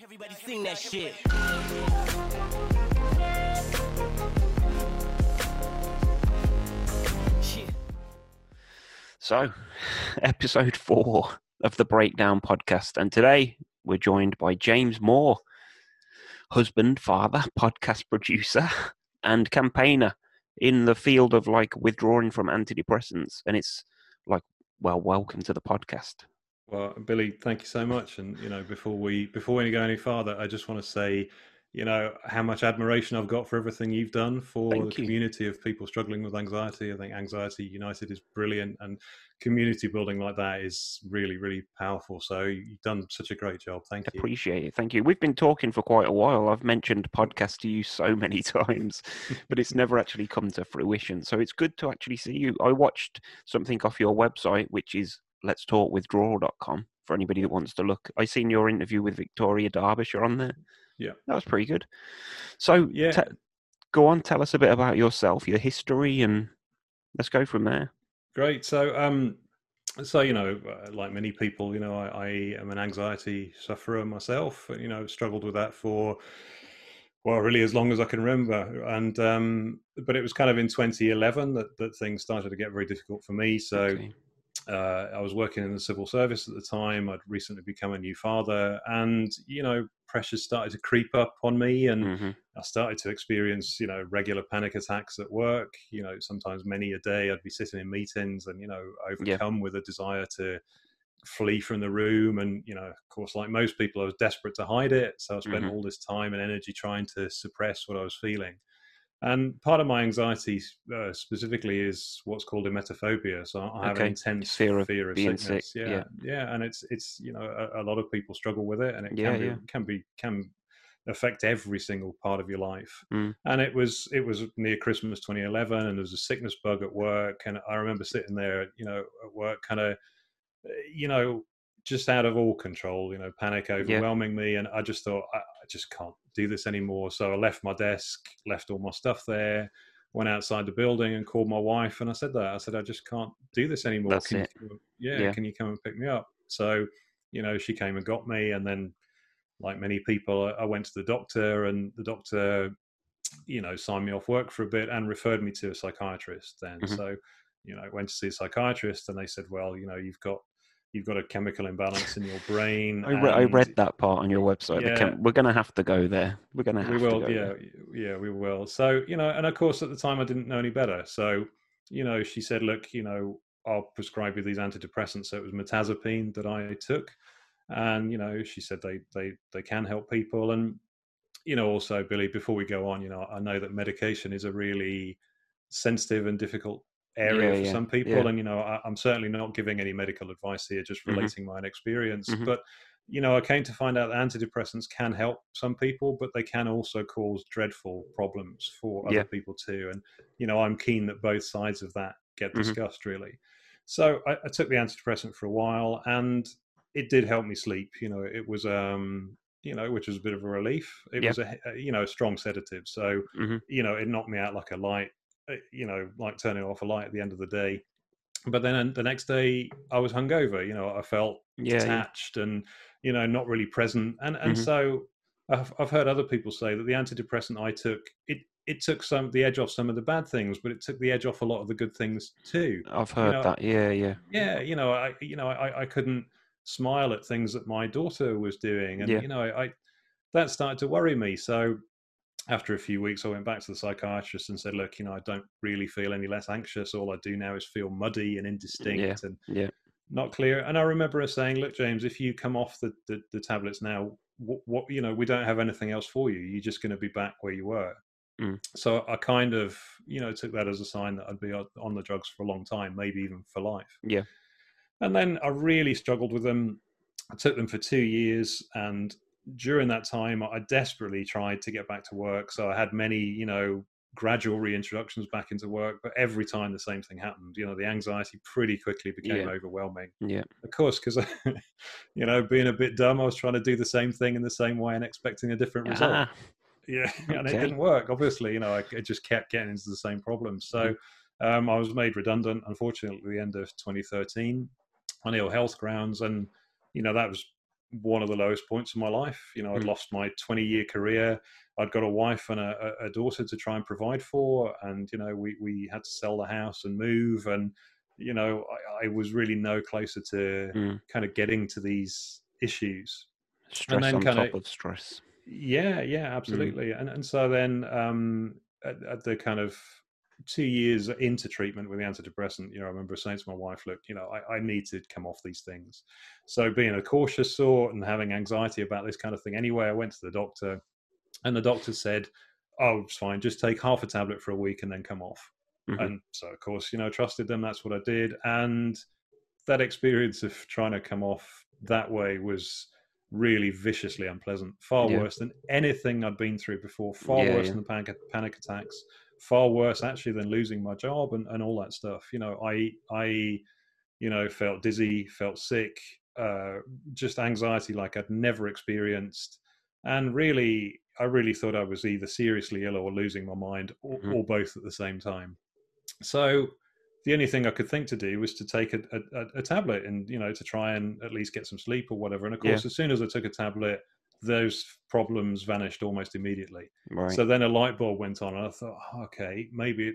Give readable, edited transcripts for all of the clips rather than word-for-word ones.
Everybody sing that shit. So, episode 4 of the Breakdown podcast, and today we're joined by James Moore, husband, father, podcast producer, and campaigner in the field of withdrawing from antidepressants. And it's welcome to the podcast. Well, Billy, thank you so much. And before we go any farther, I just want to say, how much admiration I've got for everything you've done for the community of people struggling with anxiety. I think Anxiety United is brilliant, and community building like that is really, really powerful. So you've done such a great job. Thank you. Appreciate it. Thank you. We've been talking for quite a while. I've mentioned podcast to you so many times, but it's never actually come to fruition. So it's good to actually see you. I watched something off your website, which is letstalkwithdrawal.com, for anybody that wants to look. I seen your interview with Victoria Derbyshire on there. Yeah, that was pretty good. So go on, tell us a bit about yourself, your history, and let's go from there. Great. So like many people, I am an anxiety sufferer myself. Struggled with that for really as long as I can remember. And but it was kind of in 2011 that things started to get very difficult for me. So I was working in the civil service at the time. I'd recently become a new father, and pressures started to creep up on me, and I started to experience regular panic attacks at work. Sometimes many a day. I'd be sitting in meetings and overcome with a desire to flee from the room, and of course, like most people, I was desperate to hide it. So I spent all this time and energy trying to suppress what I was feeling. And part of my anxiety specifically is what's called emetophobia. So I have an intense fear of sickness. Yeah. And it's a lot of people struggle with it, and it can affect every single part of your life. And it was near Christmas 2011, and there was a sickness bug at work, and I remember sitting there, at work, kind of, just out of all control, panic overwhelming me. And I just thought, I just can't do this anymore. So I left my desk, left all my stuff there, went outside the building and called my wife. And I said, I just can't do this anymore. Can you come and pick me up? So, she came and got me. And then, like many people, I went to the doctor, and the doctor, signed me off work for a bit and referred me to a psychiatrist then. So, I went to see a psychiatrist, and they said, well, you've got a chemical imbalance in your brain. I read that part on your website. We're going to have to go there. We're going to have to go there. Yeah, we will. So, and of course, at the time, I didn't know any better. So, she said, look, I'll prescribe you these antidepressants. So it was mirtazapine that I took. And, she said they can help people. And, also, Billy, before we go on, I know that medication is a really sensitive and difficult area for some people, and I'm certainly not giving any medical advice here, just relating my own experience. But I came to find out that antidepressants can help some people, but they can also cause dreadful problems for other people too. And I'm keen that both sides of that get discussed, really. So I took the antidepressant for a while, and it did help me sleep. It was which was a bit of a relief. It was a strong sedative, so it knocked me out like a light, like turning off a light at the end of the day. But then the next day I was hungover. I felt detached and not really present. And so I've heard other people say that the antidepressant I took, it took the edge off some of the bad things, but it took the edge off a lot of the good things too. I've heard that. I couldn't smile at things that my daughter was doing, and that started to worry me. So after a few weeks, I went back to the psychiatrist and said, look, I don't really feel any less anxious. All I do now is feel muddy and indistinct and not clear. And I remember her saying, look, James, if you come off the tablets now, what we don't have anything else for you. You're just going to be back where you were. So I kind of, took that as a sign that I'd be on the drugs for a long time, maybe even for life. And then I really struggled with them. I took them for 2 years, and during that time, I desperately tried to get back to work. So I had many, gradual reintroductions back into work, but every time the same thing happened. The anxiety pretty quickly became overwhelming. Of course, because, being a bit dumb, I was trying to do the same thing in the same way and expecting a different result. And it didn't work. Obviously, I just kept getting into the same problems. So I was made redundant, unfortunately, at the end of 2013 on ill health grounds. And, that was one of the lowest points of my life. I'd lost my 20-year career. I'd got a wife and a daughter to try and provide for, and we had to sell the house and move, and I was really no closer to kind of getting to these issues. And Stress then on kind of, top of stress. yeah, absolutely. And so then at the kind of 2 years into treatment with the antidepressant, I remember saying to my wife, look, I need to come off these things. So being a cautious sort and having anxiety about this kind of thing anyway, I went to the doctor, and the doctor said, oh, it's fine, just take half a tablet for a week and then come off. And so, of course, trusted them. That's what I did. And that experience of trying to come off that way was really viciously unpleasant, far Yeah. worse than anything I'd been through before, far Yeah, worse yeah. than the panic attacks, far worse actually than losing my job and all that stuff. I felt dizzy, felt sick, just anxiety like I'd never experienced. And really, I really thought I was either seriously ill or losing my mind, or both at the same time. So the only thing I could think to do was to take a tablet and, to try and at least get some sleep or whatever. And of course, as soon as I took a tablet, those problems vanished almost immediately. Right. So then a light bulb went on, and I thought, okay, maybe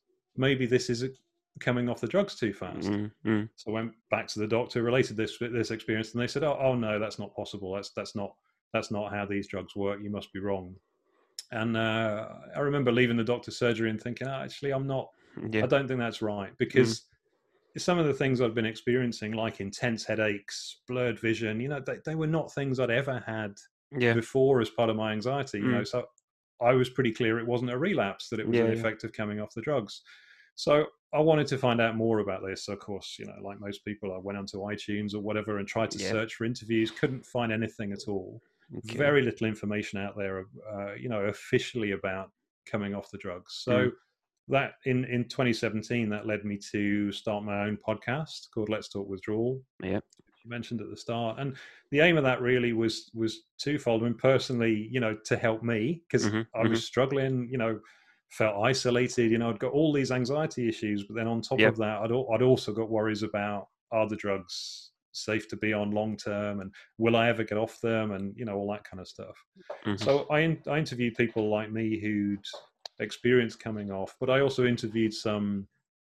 this is coming off the drugs too fast. So I went back to the doctor, related this experience, and they said, oh no, that's not possible. That's not how these drugs work. You must be wrong. And I remember leaving the doctor's surgery and thinking, actually, I don't think that's right, because some of the things I've been experiencing, like intense headaches, blurred vision, they were not things I'd ever had before as part of my anxiety. So I was pretty clear it wasn't a relapse, that it was an effect of coming off the drugs. So I wanted to find out more about this. So of course, like most people, I went onto iTunes or whatever and tried to search for interviews. Couldn't find anything at all. Okay. Very little information out there, officially about coming off the drugs. So that in 2017, that led me to start my own podcast called Let's Talk Withdrawal. Yeah. You mentioned at the start, and the aim of that really was twofold. I mean, personally, to help me, because I was struggling, felt isolated. I'd got all these anxiety issues, but then on top of that, I'd also got worries about, are the drugs safe to be on long term, and will I ever get off them, and all that kind of stuff. So I interviewed people like me who'd experienced coming off, but I also interviewed some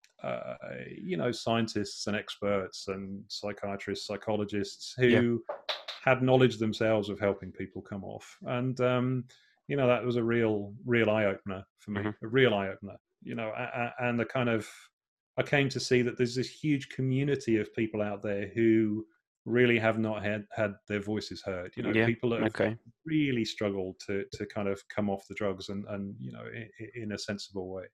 scientists and experts and psychiatrists, psychologists who had knowledge themselves of helping people come off. And that was a real eye opener for me, a real eye opener. And the kind of, I came to see that there's this huge community of people out there who really have not had their voices heard. People that have really struggled to kind of come off the drugs and in a sensible way.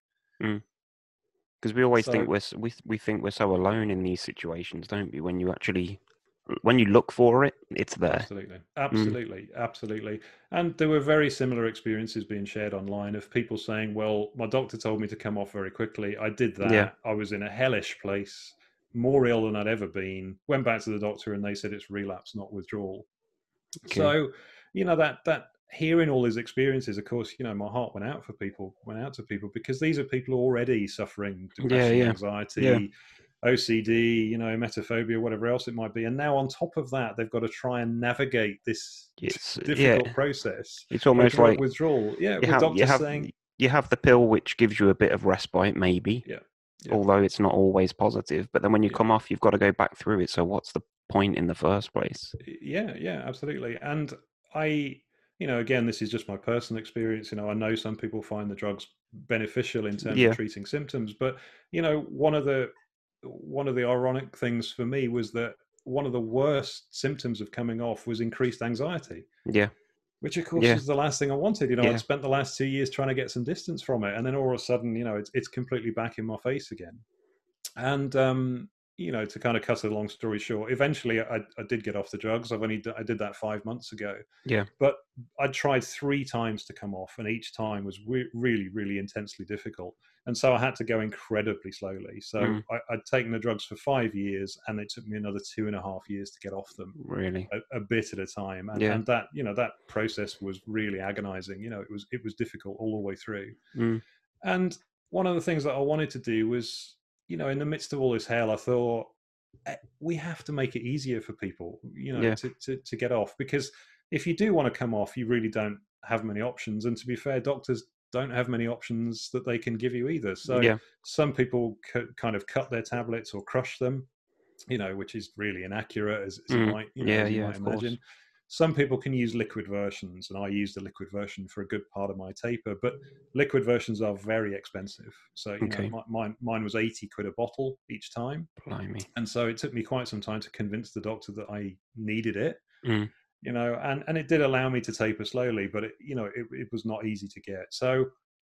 Because we always think we think we're so alone in these situations, don't we? When you look for it, it's there. Absolutely. And there were very similar experiences being shared online of people saying, well, my doctor told me to come off very quickly. I did that. I was in a hellish place, more ill than I'd ever been. Went back to the doctor and they said it's relapse, not withdrawal. So, that hearing all these experiences, of course, my heart went out to people, because these are people already suffering depression, anxiety, OCD, emetophobia, whatever else it might be. And now on top of that, they've got to try and navigate this difficult process. It's almost like withdrawal. Yeah, with doctors saying, you have the pill, which gives you a bit of respite, maybe. Although it's not always positive. But then when you come off, you've got to go back through it. So what's the point in the first place? Yeah, absolutely. And I, again, this is just my personal experience. I know some people find the drugs beneficial in terms of treating symptoms, but one of the ironic things for me was that one of the worst symptoms of coming off was increased anxiety. Which of course is the last thing I wanted. I'd spent the last 2 years trying to get some distance from it, and then all of a sudden, it's completely back in my face again. And to kind of cut a long story short, eventually I did get off the drugs. I did that 5 months ago. But I tried 3 times to come off, and each time was really, really intensely difficult. And so I had to go incredibly slowly. So I'd taken the drugs for 5 years, and it took me another 2.5 years to get off them. Really, a bit at a time. And that that process was really agonizing. It was difficult all the way through. And one of the things that I wanted to do was, in the midst of all this hell, I thought, we have to make it easier for people, Yeah. to get off, because if you do want to come off, you really don't have many options. And to be fair, doctors don't have many options that they can give you either. So Yeah. some people kind of cut their tablets or crush them, which is really inaccurate, as you might, Yeah. as you Yeah. might Of course. imagine. Some people can use liquid versions, and I used the liquid version for a good part of my taper. But liquid versions are very expensive. So Okay. mine was 80 quid a bottle each time, Blimey. and so it took me quite some time to convince the doctor that I needed it. Mm. And it did allow me to taper slowly, but it was not easy to get. So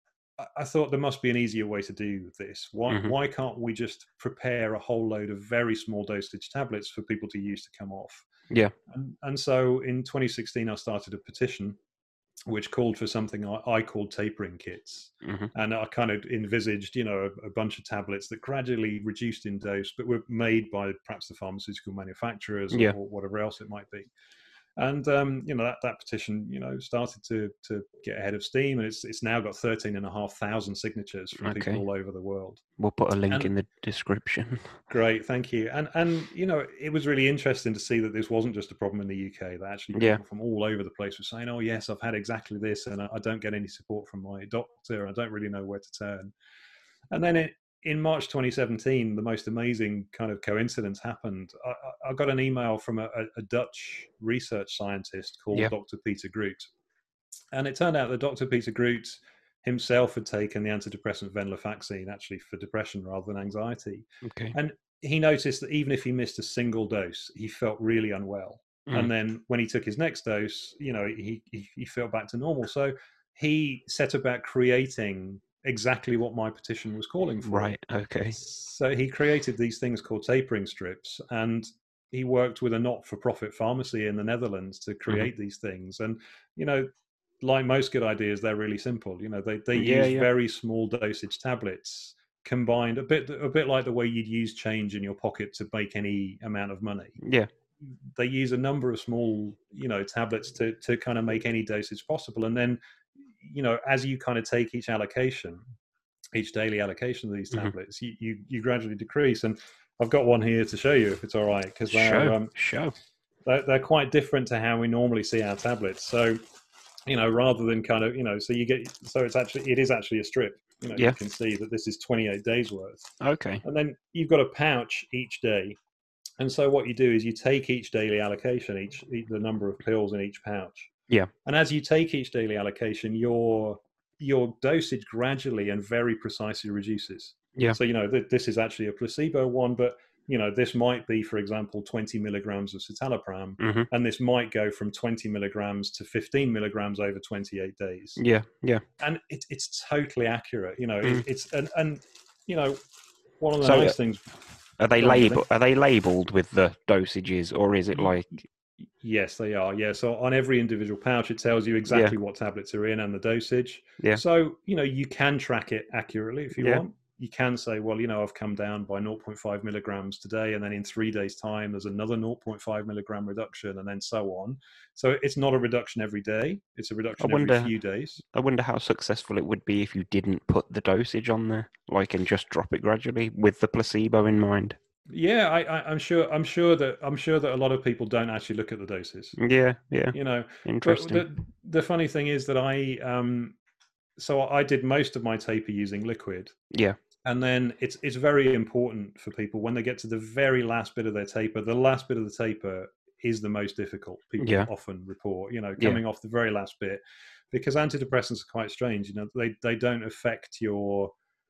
I thought there must be an easier way to do this. Hmm. Why can't we just prepare a whole load of very small dosage tablets for people to use to come off? Yeah. And so in 2016, I started a petition which called for something I called tapering kits. Hmm. And I kind of envisaged, a bunch of tablets that gradually reduced in dose, but were made by perhaps the pharmaceutical manufacturers, or Yeah. whatever else it might be. And that petition, started to get ahead of steam, and it's now got 13,500 signatures from people Okay. all over the world. We'll put a link And in the description. great, thank you. And it was really interesting to see that this wasn't just a problem in the UK. That actually Yeah. people from all over the place were saying, "Oh yes, I've had exactly this, and I don't get any support from my doctor. I don't really know where to turn." And then in March 2017, the most amazing kind of coincidence happened. I got an email from a Dutch research scientist called Yeah. Dr. Peter Groot. And it turned out that Dr. Peter Groot himself had taken the antidepressant venlafaxine, actually for depression rather than anxiety. Okay. And he noticed that even if he missed a single dose, he felt really unwell. Mm. And then when he took his next dose, he felt back to normal. So he set about creating exactly what my petition was calling for. Right. Okay. So he created these things called tapering strips, and he worked with a not-for-profit pharmacy in the Netherlands to Hmm. create these things. And you know, like most good ideas, they're really simple. They Yeah. use Yeah. very small dosage tablets combined, a bit like the way you'd use change in your pocket to make any amount of money. Yeah. They use a number of small, tablets to kind of make any dosage possible. And then, as you kind of take each daily allocation of these Hmm. tablets, you gradually decrease. And I've got one here to show you if it's all right, because Show. they're quite different to how we normally see our tablets. So rather than kind of, it is actually a strip. You Yeah. can see that this is 28 days worth. Okay. And then you've got a pouch each day. And so what you do is you take each daily allocation, the number of pills in each pouch. Yeah. And as you take each daily allocation, your dosage gradually and very precisely reduces. Yeah. So, this is actually a placebo one, but, this might be, for example, 20 milligrams of citalopram, Hmm. and this might go from 20 milligrams to 15 milligrams over 28 days. Yeah. Yeah. And it's totally accurate. Mm. And one of the So nice things. are they Go on, Billy. labeled with the dosages, or is it like? Yes, they are. Yeah. So on every individual pouch, it tells you exactly what tablets are in and the dosage. Yeah. So, you can track it accurately if you Yeah. want. You can say, well, I've come down by 0.5 milligrams today, and then in 3 days' time, there's another 0.5 milligram reduction, and then so on. So it's not a reduction every day. It's a I reduction every wonder. few days. I wonder how successful it would be if you didn't put the dosage on there, like, and just drop it gradually with the placebo in mind. Yeah, I'm sure that a lot of people don't actually look at the doses. Yeah. Yeah. But Interesting. the funny thing is that I did most of my taper using liquid. Yeah. And then it's very important for people when they get to the very last bit of their taper. The last bit of the taper is the most difficult. People Yeah. often report, Yeah. coming off the very last bit, because antidepressants are quite strange. They don't affect your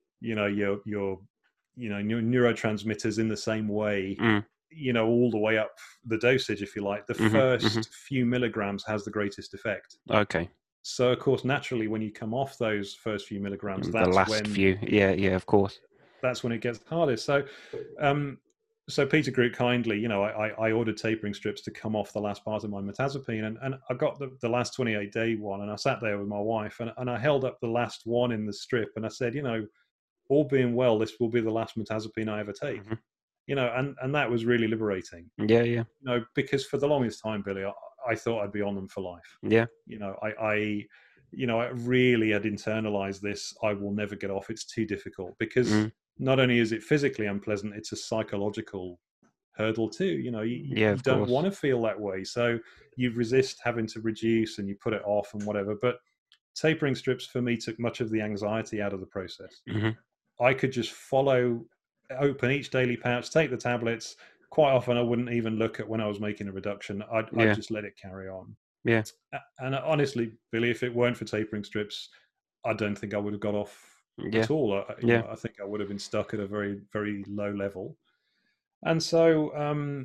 neurotransmitters in the same way. Mm. All the way up the dosage, if you like. The first few milligrams has the greatest effect. Okay. So, of course, naturally, when you come off those first few milligrams, The last few. Yeah. Yeah. Of course. that's when it gets hardest. So Peter Groot kindly, I ordered tapering strips to come off the last part of my mirtazapine, and I got the last 28-day one, and I sat there with my wife, and I held up the last one in the strip, and I said, all being well, this will be the last mirtazapine I ever take. And that was really liberating. Yeah. Yeah. Because for the longest time, Billy, I thought I'd be on them for life. Yeah. I really had internalized this. I will never get off. It's too difficult, because not only is it physically unpleasant, it's a psychological hurdle too. You know, Yeah, you of don't course. want to feel that way, so you resist having to reduce and you put it off and whatever. But tapering strips for me took much of the anxiety out of the process. Hmm. I could just open each daily pouch, take the tablets. Quite often, I wouldn't even look at when I was making a reduction. I'd Yeah, just let it carry on. yeah, And honestly, Billy, if it weren't for tapering strips, I don't think I would have got off yeah, at all. yeah, I think I would have been stuck at a very, very low level. And so,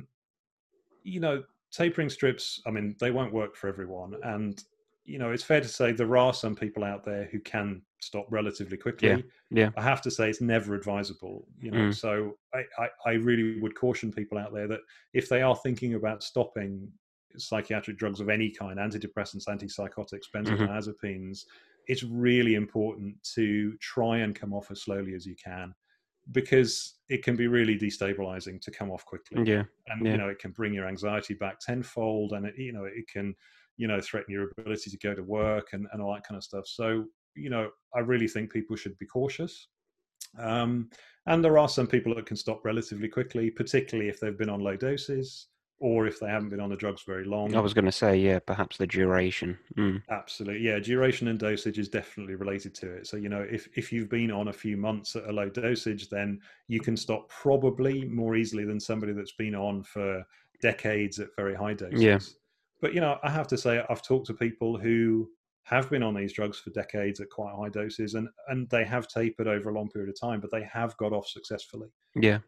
tapering strips, I mean, they won't work for everyone. And, it's fair to say there are some people out there who can stop relatively yeah, quickly. yeah. I have to say it's never advisable, Mm, So I really would caution people out there that if they are thinking about stopping psychiatric drugs of any kind, antidepressants, antipsychotics, hmm. benzodiazepines, it's really important to try and come off as slowly as you can, because it can be really destabilizing to come off quickly. Yeah, And yeah, it can bring your anxiety back tenfold, and it can threaten your ability to go to work and all that kind of stuff. So I really think people should be cautious. um, and there are some people that can stop relatively quickly, particularly if they've been on low doses or if they haven't been on the drugs very I long. was going to say, yeah, perhaps the duration. Absolutely. Yeah, duration and dosage is definitely related to it. So, if you've been on a few months at a low dosage, then you can stop probably more easily than somebody that's been on for decades at very high Yeah, doses. But, I have to say, I've talked to people who have been on these drugs for decades at quite high doses, and they have tapered over a long period of time, but they have got off successfully. yeah,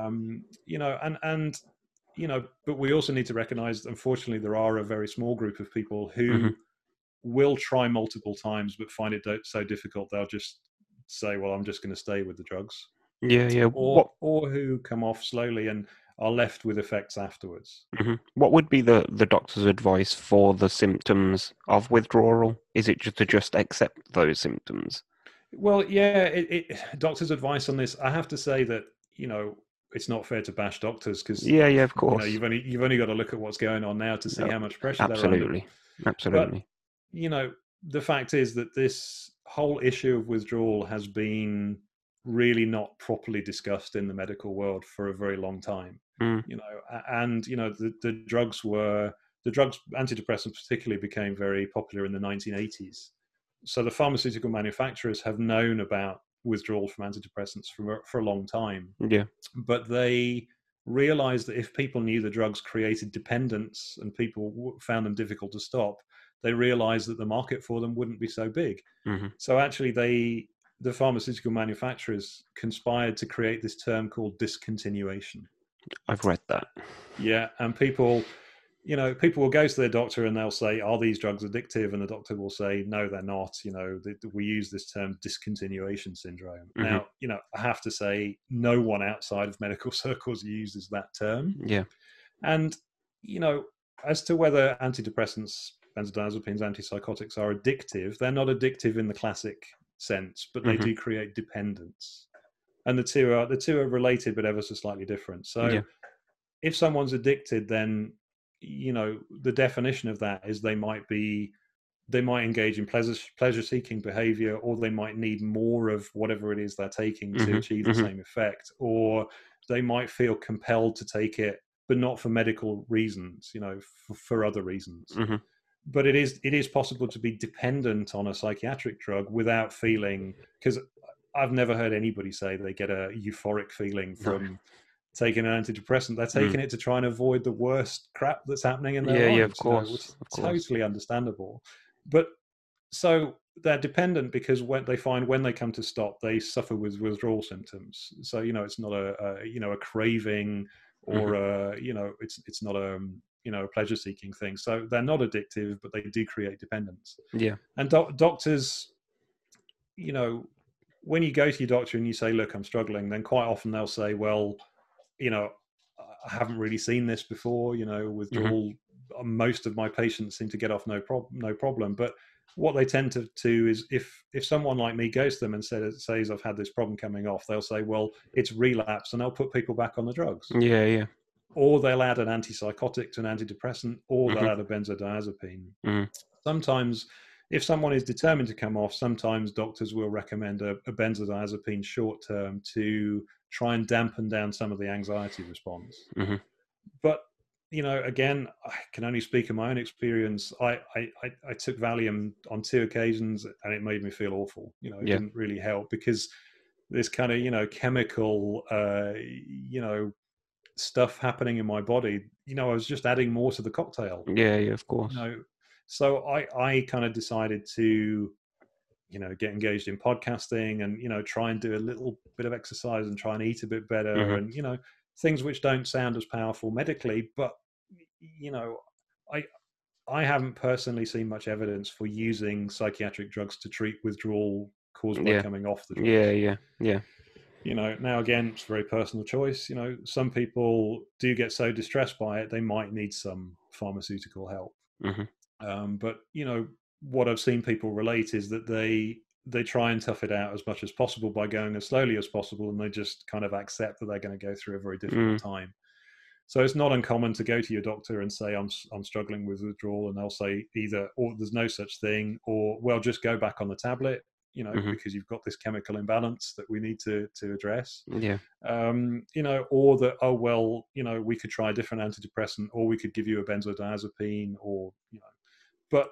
But we also need to recognize, unfortunately, there are a very small group of people hmm, who will try multiple times but find it so difficult they'll just say, well, I'm just going to stay with the drugs, yeah, yeah. or who come off slowly and are left with effects afterwards. What would be the doctor's advice for the symptoms of withdrawal? Is it just to just accept those symptoms? Well, yeah, doctors' advice on this, I have to say that it's not fair to bash doctors, because Yeah, yeah, of course. you've only got to look at what's going on now to see Uh, how much pressure they're under. Absolutely, But absolutely. you know, the fact is that this whole issue of withdrawal has been really not properly discussed in the medical world for a very long time. Mm, And the drugs, antidepressants particularly, became very popular in the 1980s. So the pharmaceutical manufacturers have known about withdrawal from antidepressants for a long time, yeah. but they realized that if people knew the drugs created dependence and people found them difficult to stop, they realized that the market for them wouldn't be so big. Hmm. So actually, the pharmaceutical manufacturers conspired to create this term called discontinuation. I've read that. Yeah, and people will go to their doctor and they'll say, are these drugs addictive? And the doctor will say, no, they're not. We use this term discontinuation syndrome. Hmm. Now, I have to say, no one outside of medical circles uses that term. Yeah. And, you know, as to whether antidepressants, benzodiazepines, antipsychotics are addictive, they're not addictive in the classic sense, but they Hmm. do create dependence. And the two are related, but ever so slightly different. So Yeah. if someone's addicted, then the definition of that is they might engage in pleasure seeking behavior, or they might need more of whatever it is they're taking to Hmm. achieve the Hmm. same effect, or they might feel compelled to take it, but not for medical reasons, for other reasons. Hmm. But it is possible to be dependent on a psychiatric drug without feeling, because I've never heard anybody say they get a euphoric feeling No. from taking an antidepressant. They're Mm. taking it to try and avoid the worst crap that's happening in their Yeah, yeah, of lives, which course, is of course. totally understandable. But so they're dependent because when they come to stop, they suffer with withdrawal symptoms. So it's not a craving, Hmm. or it's not a pleasure seeking thing. So they're not addictive, but they do create dependence. Yeah. And doctors, you know, when you go to your doctor and you say, "Look, I'm struggling," then quite often they'll say, "Well, you know, I haven't really seen this before. Hmm. Withdrawal. Most of my patients seem to get off no problem." But what they tend to do is, if someone like me goes to them and says I've had this problem coming off, they'll say, "Well, it's relapse," and they'll put people back on the drugs, Yeah, yeah. or they'll add an antipsychotic to an antidepressant, or they'll Hmm. add a benzodiazepine. Mm. Sometimes, if someone is determined to come off, sometimes doctors will recommend a benzodiazepine short term to try and dampen down some of the anxiety response. Hmm. But again, I can only speak of my own experience. I took Valium on 2 occasions, and it made me feel awful. It Yeah. didn't really help, because this kind of chemical stuff happening in my body. I was just adding more to the cocktail. Yeah, yeah, of You course. know, so I kind of decided to get engaged in podcasting, and try and do a little bit of exercise and try and eat a bit better, Hmm. and things which don't sound as powerful medically, but you know I I haven't personally seen much evidence for using psychiatric drugs to treat withdrawal caused by Yeah, coming off the yeah, drugs. yeah, yeah. Now again, it's a very personal choice. Some people do get so distressed by it they might need some pharmaceutical help. Hmm. But what I've seen people relate is that they try and tough it out as much as possible by going as slowly as possible, and they just kind of accept that they're going to go through a very difficult Mm. time. So it's not uncommon to go to your doctor and say, I'm struggling with withdrawal, and they'll say either, or there's no such thing, or well, just go back on the tablet, Hmm. because you've got this chemical imbalance that we need to address. Yeah. Or that, oh well, we could try a different antidepressant, or we could give you a benzodiazepine, or but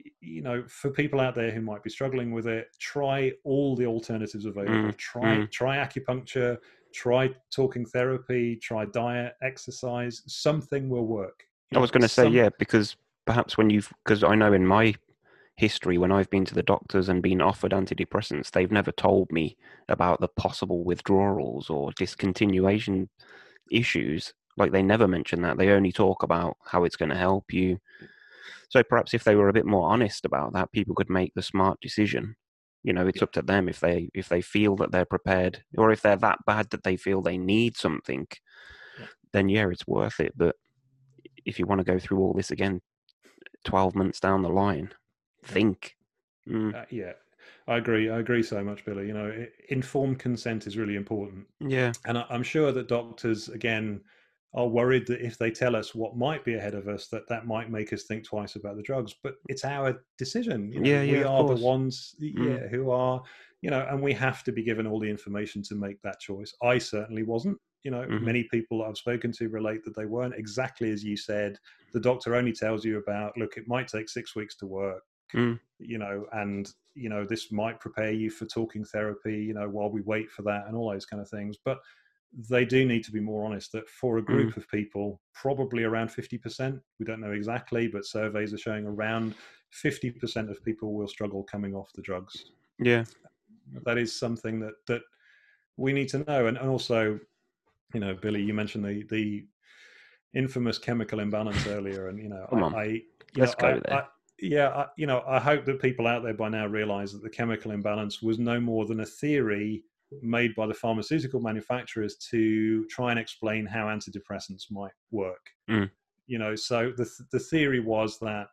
for people out there who might be struggling with it, try all the alternatives available. Mm. try Mm. try acupuncture, try talking therapy, try diet, exercise. Something will work. I was going to say, Some yeah, because perhaps because I know in my history, when I've been to the doctors and been offered antidepressants, they've never told me about the possible withdrawals or discontinuation issues. Like they never mention that. They only talk about how it's going to help you. So perhaps if they were a bit more honest about that, people could make the smart decision. It's Yeah, up to them if they feel that they're prepared, or if they're that bad that they feel they need something, yeah, then yeah, it's worth it. But if you want to go through all this again 12 months down the line, yeah. think. Mm, Yeah, I agree so much, Billy. Informed consent is really important. yeah. And I'm sure that doctors, again, are worried that if they tell us what might be ahead of us, that might make us think twice about the drugs. But it's our decision. Yeah, yeah, We of are the course. ones, Mm, yeah, who are, and we have to be given all the information to make that choice. I certainly wasn't. hmm. Many people I've spoken to relate that they weren't, exactly as you said. The doctor only tells you about, look, it might take 6 weeks to work, Mm, and this might prepare you for talking therapy, while we wait for that, and all those kind of things. But they do need to be more honest that for a mm, group of people, probably around 50%, we don't know exactly, but surveys are showing around 50% of people will struggle coming off the drugs. yeah. That is something that we need to know. And also, Billy, you mentioned the infamous chemical imbalance earlier, and Come on, I you let's know go there. I yeah, I hope that people out there by now realize that the chemical imbalance was no more than a theory made by the pharmaceutical manufacturers to try and explain how antidepressants might work. Mm, So the theory was that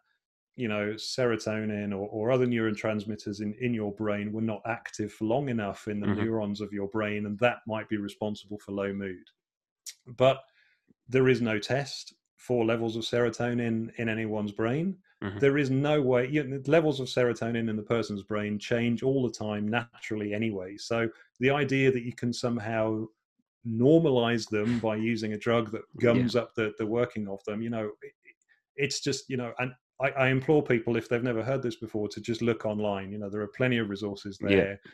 serotonin or other neurotransmitters in your brain were not active for long enough in the hmm. neurons of your brain, and that might be responsible for low mood. But there is no test for levels of serotonin in anyone's brain. Hmm. There is no way, levels of serotonin in the person's brain change all the time naturally anyway. So the idea that you can somehow normalize them by using a drug that Yeah, gums up the working of them, it's just, and I implore people, if they've never heard this before, to just look online. There are plenty of resources yeah. there.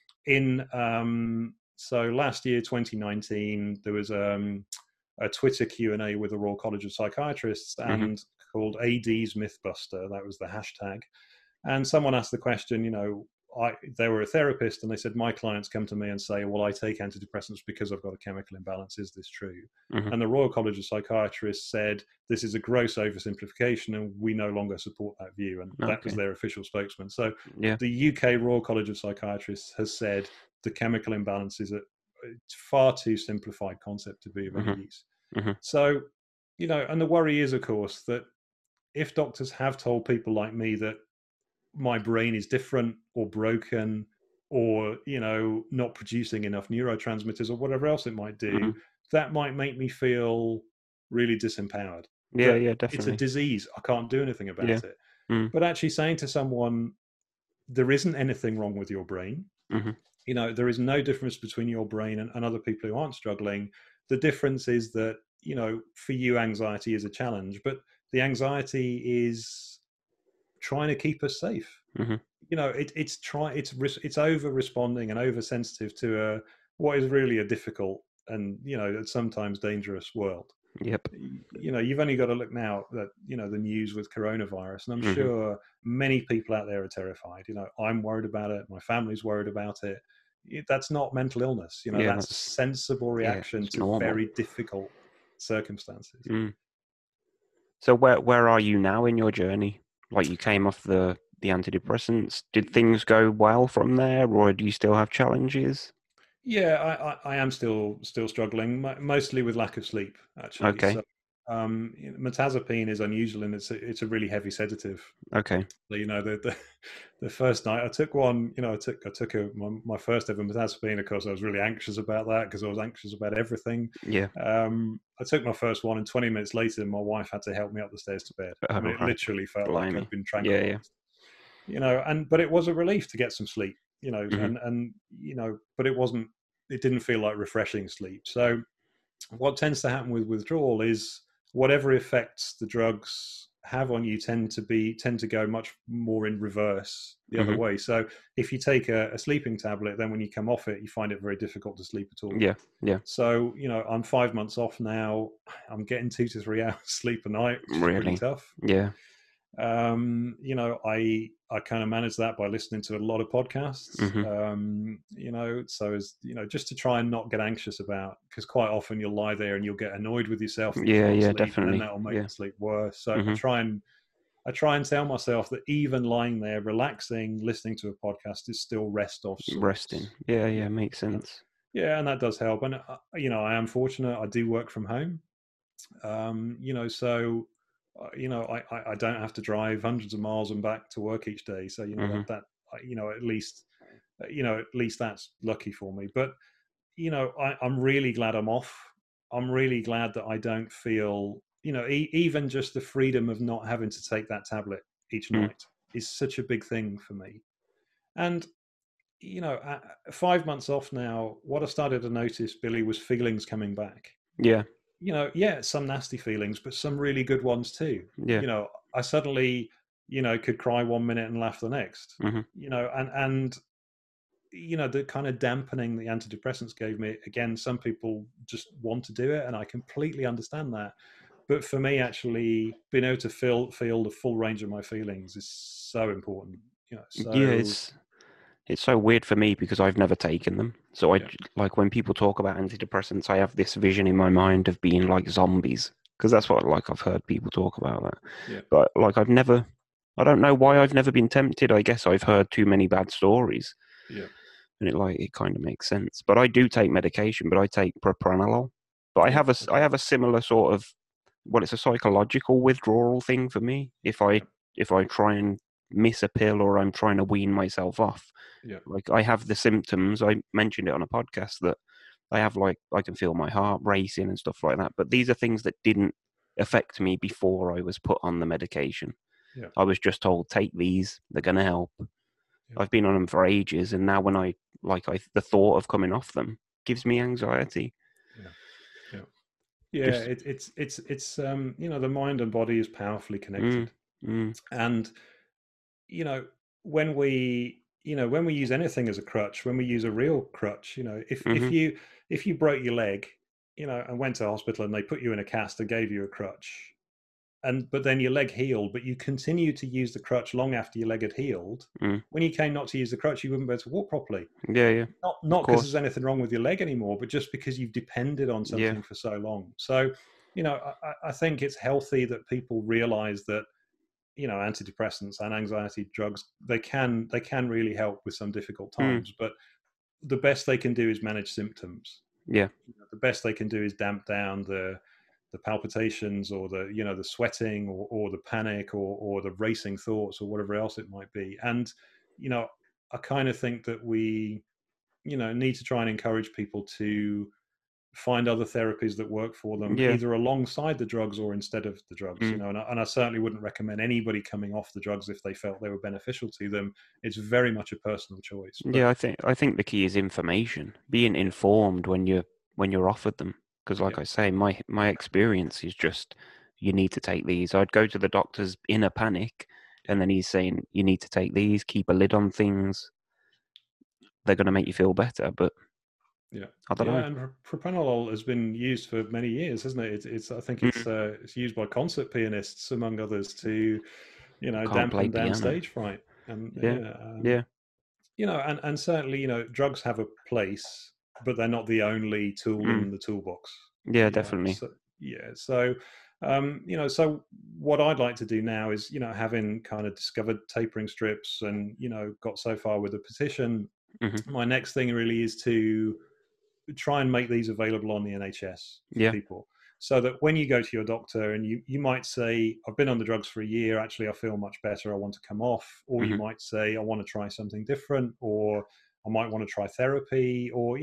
So last year, 2019, there was a Twitter Q&A with the Royal College of Psychiatrists, Hmm. and called AD's Mythbuster. That was the hashtag. And someone asked the question, they were a therapist, and they said, my clients come to me and say, well, I take antidepressants because I've got a chemical imbalance. Is this true? Hmm. And the Royal College of Psychiatrists said, this is a gross oversimplification, and we no longer support that view. And that was Okay. their official spokesman. So Yeah. the UK Royal College of Psychiatrists has said the chemical imbalance is a far too simplified concept to be of any Hmm. use. Hmm. So, and the worry is, of course, that if doctors have told people like me that my brain is different or broken, or not producing enough neurotransmitters, or whatever else it might do, Hmm. that might make me feel really disempowered, Yeah, that yeah, it's a definitely. disease, I can't do anything Yeah. about it. Mm, But actually saying to someone, there isn't anything wrong with your brain, hmm. there is no difference between your brain and other people who aren't struggling. The difference is that for you, anxiety is a challenge, but the anxiety is trying to keep us safe. Mm-hmm. It's over responding and oversensitive to what is really a difficult and sometimes dangerous world. Yep. You've only got to look now at the news with coronavirus, and I'm Mm-hmm. sure many people out there are terrified. I'm worried about it. My family's worried about it. That's not mental illness. Yeah, That's a sensible reaction it's to normal. very difficult circumstances. Mm. So where are you now in your journey? Like, you came off the antidepressants. Did things go well from there, or do you still have challenges? Yeah, I am still struggling, mostly with lack of sleep, actually. Okay. So, mirtazapine is unusual, and it's a really heavy sedative. Okay. So, the first night I took one, I took my first ever mirtazapine. Of course, I was really anxious about that because I was anxious about everything. Yeah. I took my first one, and 20 minutes later, my wife had to help me up the stairs to bed. I mean, it Right. literally felt like Blimey. I'd been Yeah. tranquilized. But it was a relief to get some sleep, Mm-hmm. but it didn't feel like refreshing sleep. So what tends to happen with withdrawal is whatever effects the drugs have on you tend to go much more in reverse the other Mm-hmm. way. So if you take a sleeping tablet, then when you come off it, you find it very difficult to sleep at all. Yeah. So I'm 5 months off now. I'm getting 2 to 3 hours sleep a night, which is pretty Really? tough. Yeah. I kind of manage that by listening to a lot of podcasts. Mm-hmm. So as just to try and not get anxious about, because quite often you'll lie there and you'll get annoyed with yourself that you Yeah. can't Yeah. sleep, and then Definitely. that'll make Yeah. the sleep worse. So Mm-hmm. I try and tell myself that even lying there, relaxing, listening to a podcast is still rest of Resting. sorts. Yeah. Yeah. Makes sense. Yeah, and that does help. And I am fortunate. I do work from home. So I don't have to drive hundreds of miles and back to work each day. So Mm-hmm. at least that's lucky for me. But I'm really glad I'm off. I'm really glad that I don't feel even just the freedom of not having to take that tablet each Mm. night is such a big thing for me. And 5 months off now, what I started to notice, Billy, was feelings coming back. Yeah. Some nasty feelings, but some really good ones too. Yeah. I suddenly, could cry 1 minute and laugh the next. Mm-hmm. And the kind of dampening the antidepressants gave me. Again, some people just want to do it, and I completely understand that. But for me, actually, being able to feel the full range of my feelings is so important. Yeah. It's so weird for me because I've never taken them. So Yeah. like when people talk about antidepressants, I have this vision in my mind of being like zombies, because that's what I've heard people talk about that. Yeah. But like I don't know why I've never been tempted. I guess I've heard too many bad stories. Yeah. And it kind of makes sense. But I do take medication, but I take propranolol. But I have a similar sort of, well, it's a psychological withdrawal thing for me. If I try and miss a pill, or I'm trying to wean myself off, Yeah. like I have the symptoms. I mentioned it on a podcast that I have, like, I can feel my heart racing and stuff like that. But these are things that didn't affect me before I was put on the medication. Yeah. I was just told, take these, they're going to help. Yeah. I've been on them for ages, and now when the thought of coming off them gives me anxiety. Yeah. It's the mind and body is powerfully connected. And when we use anything as a crutch, when we use a real crutch, if you broke your leg, and went to hospital and they put you in a cast and gave you a crutch, but then your leg healed, but you continued to use the crutch long after your leg had healed. When you came not to use the crutch, you wouldn't be able to walk properly. Yeah. Not because there's anything wrong with your leg anymore, but just because you've depended on something for so long. So, I think it's healthy that people realize that, antidepressants and anxiety drugs, they can really help with some difficult times, but the best they can do is manage symptoms. Yeah. The best they can do is damp down the palpitations, or the sweating, or the panic, or the racing thoughts, or whatever else it might be. And I kind of think that we need to try and encourage people to find other therapies that work for them, either alongside the drugs or instead of the drugs. And I certainly wouldn't recommend anybody coming off the drugs if they felt they were beneficial to them. It's very much a personal choice. But I think the key is information, being informed when you're offered them. Because, like I say, my experience is just you need to take these. I'd go to the doctors in a panic, and then he's saying you need to take these. Keep a lid on things. They're going to make you feel better, but Yeah, I don't yeah, know. and propranolol has been used for many years, hasn't it? It's I think Mm, it's used by concert pianists among others to, can't play dampen down piano. stage fright, and Yeah, yeah, and certainly drugs have a place, but they're not the only tool mm, in the toolbox. yeah, Yeah, definitely. so so what I'd like to do now is having kind of discovered tapering strips and got so far with the petition. Hmm. My next thing really is to try and make these available on the NHS for Yeah. people. So that when you go to your doctor and you might say, I've been on the drugs for a year, actually I feel much better, I want to come off. Or you Hmm. might say, I want to try something different, or I might want to try therapy, or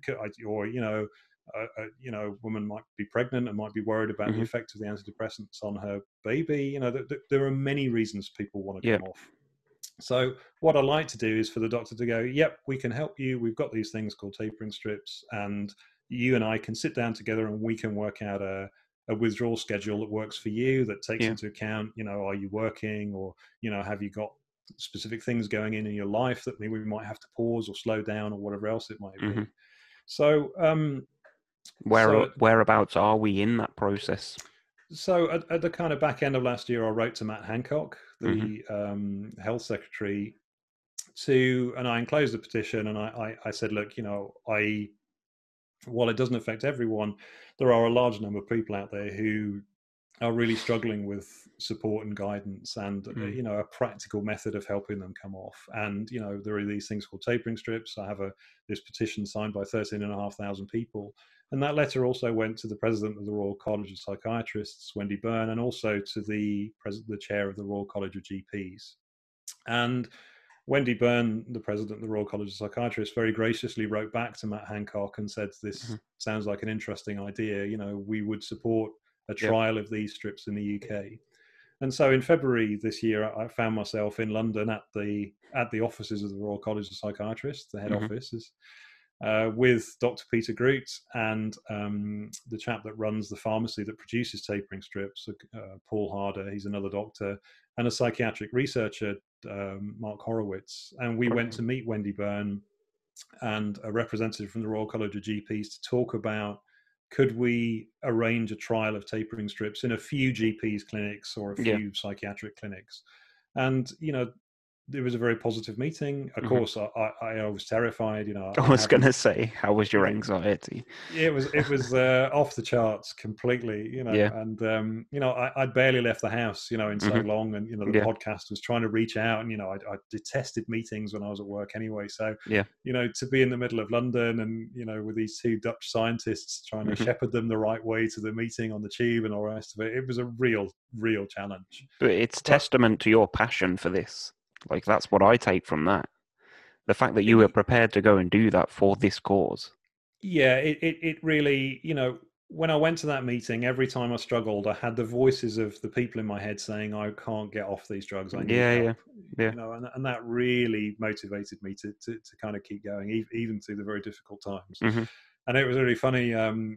a woman might be pregnant and might be worried about the Hmm. effect of the antidepressants on her baby. There are many reasons people want to Yeah. come off. So what I like to do is for the doctor to go, yep, we can help you. We've got these things called tapering strips, and you and I can sit down together and we can work out a withdrawal schedule that works for you, that takes Yeah. into account, are you working, or, have you got specific things going in your life that maybe we might have to pause or slow down or whatever else it might Hmm. be. So, so Whereabouts are we in that process? So at the kind of back end of last year, I wrote to Matt Hancock, Hmm. the health secretary, and I enclosed the petition, and I said, look, while it doesn't affect everyone, there are a large number of people out there who are really struggling with support and guidance, and Mm. a practical method of helping them come off. And there are these things called tapering strips. I have this petition signed by 13,500 people, and that letter also went to the president of the Royal College of Psychiatrists, Wendy Byrne, and also to the chair of the Royal College of GPs. And Wendy Byrne, the president of the Royal College of Psychiatrists, very graciously wrote back to Matt Hancock and said, Hmm. "This sounds like an interesting idea. We would support a Yep. trial of these strips in the UK." And so in February this year, I found myself in London at the offices of the Royal College of Psychiatrists, the head Hmm. offices, with Dr. Peter Groot and the chap that runs the pharmacy that produces tapering strips, Paul Harder. He's another doctor, and a psychiatric researcher, Mark Horowitz. And we went to meet Wendy Byrne and a representative from the Royal College of GPs to talk about, could we arrange a trial of tapering strips in a few GPs clinics or a Yeah. few psychiatric clinics. And it was a very positive meeting. Of Hmm. course, I was terrified. I I was hadn't. gonna say, how was your anxiety? It was off the charts completely. Yeah. And I'd barely left the house, in so Hmm. long, and the Yeah. podcast was trying to reach out, and I detested meetings when I was at work anyway. So, Yeah. to be in the middle of London and with these two Dutch scientists trying to Hmm. shepherd them the right way to the meeting on the tube and all the rest of it, it was a real challenge. But it's But testament to your passion for this. Like, that's what I take from that. The fact that you were prepared to go and do that for this cause. yeah, it really, when I went to that meeting, every time I struggled, I had the voices of the people in my head saying, I can't get off these drugs, I need Yeah. help. Yeah. Yeah. And that really motivated me to kind of keep going, even through the very difficult times. Hmm. And it was really funny.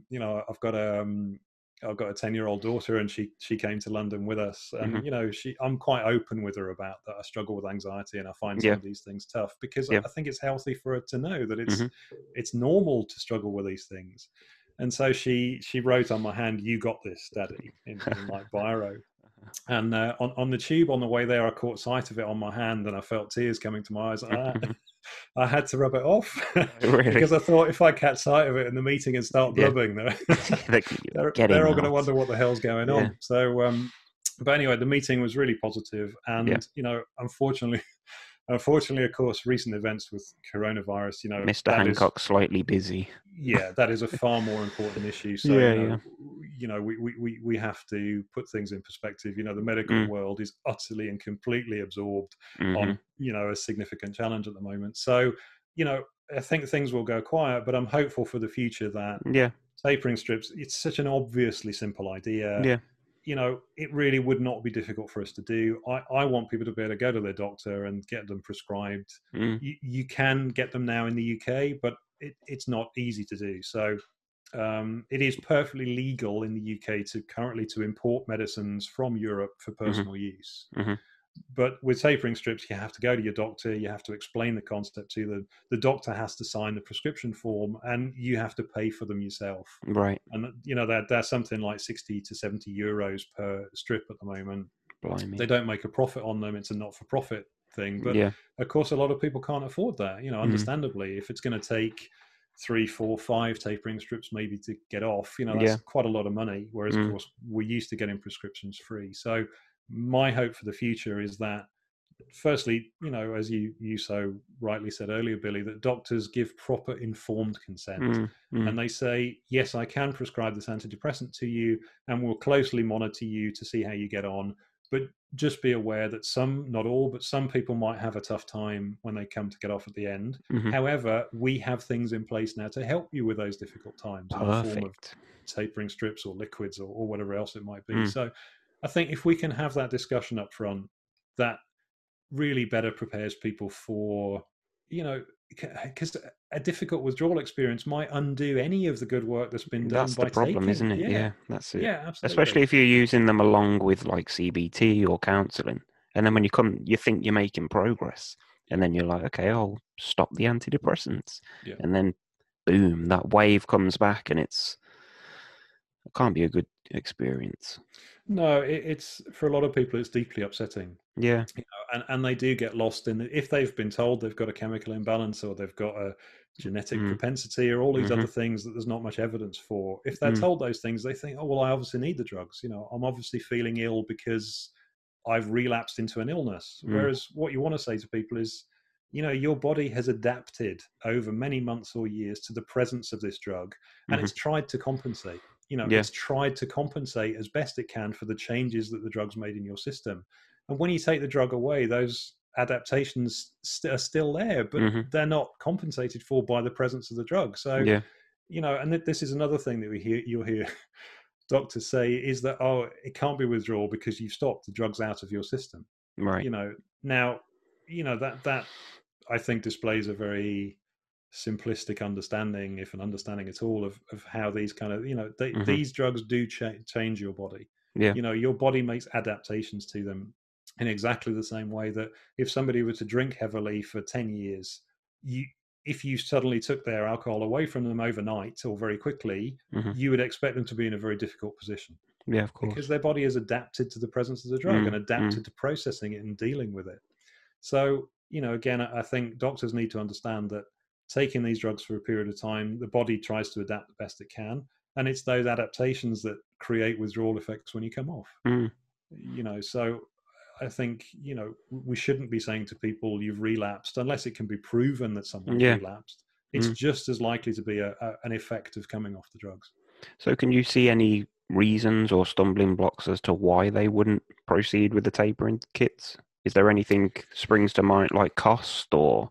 I've got a 10-year-old daughter, and she came to London with us, Hmm. and I'm quite open with her about that. I struggle with anxiety, and I find some Yeah. of these things tough, because Yeah. I think it's healthy for her to know that Hmm. it's normal to struggle with these things. And so she wrote on my hand, "You got this, Daddy," in like biro. And on the tube on the way there, I caught sight of it on my hand, and I felt tears coming to my eyes. I had to rub it off Really? because I thought, if I catch sight of it in the meeting and start Yeah. blubbing, Get they're in, all going to lads. wonder what the hell's going Yeah. on. So, but anyway, the meeting was really positive, Yeah. and unfortunately, of course, recent events with coronavirus, Mr. Hancock's slightly busy. that is a far more important issue. So, Yeah. Yeah. we have to put things in perspective. The medical Mm. world is utterly and completely absorbed Hmm. on, a significant challenge at the moment. So, I think things will go quiet, but I'm hopeful for the future that Yeah. tapering strips, it's such an obviously simple idea. Yeah. It really would not be difficult for us to do. I want people to be able to go to their doctor and get them prescribed. Mm. You can get them now in the UK, but it's not easy to do. So It is perfectly legal in the UK currently to import medicines from Europe for Mhm. personal use. Mhm. But with tapering strips, you have to go to your doctor. You have to explain the concept to them. The doctor has to sign the prescription form, and you have to pay for them yourself. Right. And that's something like 60 to 70 euros per strip at the moment. Blimey. They don't make a profit on them. It's a not-for-profit thing. But Yeah. of course, a lot of people can't afford that. Understandably, if it's going to take 3, 4, 5 tapering strips maybe to get off, Yeah. that's quite a lot of money. Whereas, of Mm. course, we're used to getting prescriptions free. So my hope for the future is that, firstly, as you so rightly said earlier, Billy, that doctors give proper informed consent. Mm. Mm. And they say, yes, I can prescribe this antidepressant to you, and we'll closely monitor you to see how you get on. But just be aware that some, not all, but some people might have a tough time when they come to get off at the end. Mhm. However, we have things in place now to help you with those difficult times in the form of Perfect. tapering strips or liquids or whatever else it might be. Mm. So I think if we can have that discussion up front, that really better prepares people for, because a difficult withdrawal experience might undo any of the good work that's been done That's the by problem, taking. isn't it? Yeah, Yeah, that's it. yeah, Especially absolutely. if you're using them along with like CBT or counselling, and then when you think you're making progress, and then you're like, okay, I'll stop the antidepressants, Yeah. and then boom, that wave comes back, and it can't be a good experience. No, it's for a lot of people, it's deeply upsetting. Yeah. And they do get lost in if they've been told they've got a chemical imbalance or they've got a genetic Mm. propensity or all these other Mhm. things that there's not much evidence for. If they're Mm. told those things, they think, oh well, I obviously need the drugs. I'm obviously feeling ill because I've relapsed into an illness. Mm. Whereas what you want to say to people is, your body has adapted over many months or years to the presence of this drug, and Mhm. it's tried to compensate. Yeah. It's tried to compensate as best it can for the changes that the drug's made in your system. And when you take the drug away, those adaptations are still there, but Mhm. they're not compensated for by the presence of the drug. So, Yeah. and this is another thing that you'll hear doctors say is that, oh, it can't be withdrawal because you've stopped the drugs out of your system. Right. Now, that I think displays a very simplistic understanding, if an understanding at all, of how these kind of, Mhm. these drugs do change your body. Yeah. Your body makes adaptations to them in exactly the same way that if somebody were to drink heavily for 10 years, you if you suddenly took their alcohol away from them overnight or very quickly, Mhm. you would expect them to be in a very difficult position Yeah. Of because course. their body has adapted to the presence of the drug and Mm. Mm. adapted to processing it and dealing with it. So, again, I think doctors need to understand that taking these drugs for a period of time, the body tries to adapt the best it can. And it's those adaptations that create withdrawal effects when you come off. Mm. So I think, we shouldn't be saying to people you've relapsed unless it can be proven that someone's Yeah. relapsed. It's Mm. just as likely to be an effect of coming off the drugs. So, can you see any reasons or stumbling blocks as to why they wouldn't proceed with the tapering kits? Is there anything springs to mind, like cost or?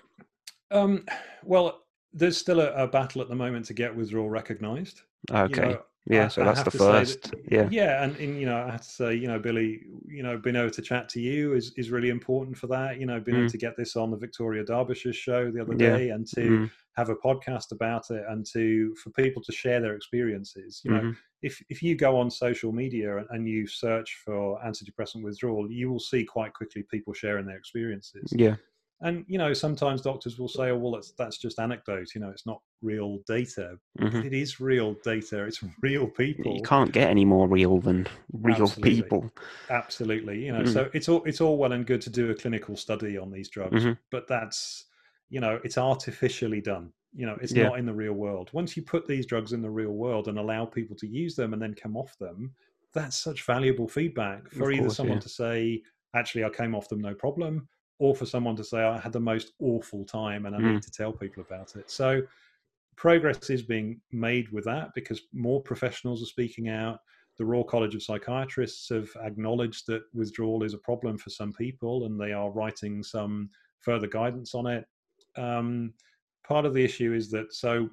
Um, well, there's still a battle at the moment to get withdrawal recognised. You Okay, know, yeah. So I that's have the to say that, first. Yeah, yeah, and I have to say, Billy, being able to chat to you is really important for that. Being able mm, to get this on the Victoria Derbyshire show the other yeah, day, and to mm, have a podcast about it, and for people to share their experiences. mm-hmm, If you go on social media and you search for antidepressant withdrawal, you will see quite quickly people sharing their experiences. yeah, And sometimes doctors will say, "Oh, well, that's just anecdote. It's not real data." mm-hmm. But it is real data. It's real You people. can't get any more real than real Absolutely, people. absolutely. Mm, So it's all well and good to do a clinical study on these drugs, mm-hmm, but that's it's artificially done. It's yeah, not in the real world. Once you put these drugs in the real world and allow people to use them and then come off them, that's such valuable feedback of for either course, someone yeah. to say, "Actually, I came off them no problem," or for someone to say, "I had the most awful time and I Mm, need to tell people about it." So progress is being made with that because more professionals are speaking out. The Royal College of Psychiatrists have acknowledged that withdrawal is a problem for some people, and they are writing some further guidance on it. Um, Part of the issue is that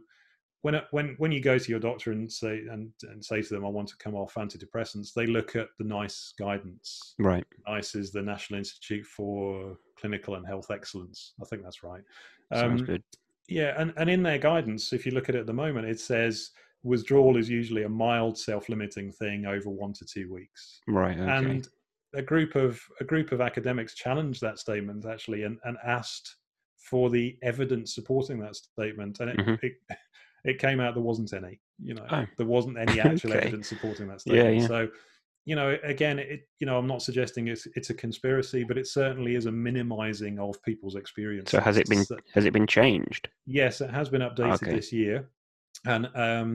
when you go to your doctor and say to them, "I want to come off antidepressants," they look at the NICE guidance. right. NICE is the National Institute for Clinical and Health Excellence. I think that's right. Sounds Um, good. yeah, and in their guidance, if you look at it at the moment, it says withdrawal is usually a mild self-limiting thing over 1 to 2 weeks. Right. Okay. And a group of academics challenged that statement actually, and asked for the evidence supporting that statement, and it came out there wasn't any. There wasn't any actual evidence supporting that statement. Yeah. So, again, I'm not suggesting it's a conspiracy, but it certainly is a minimizing of people's experiences. So has it been changed? Yes, it has been updated this year, and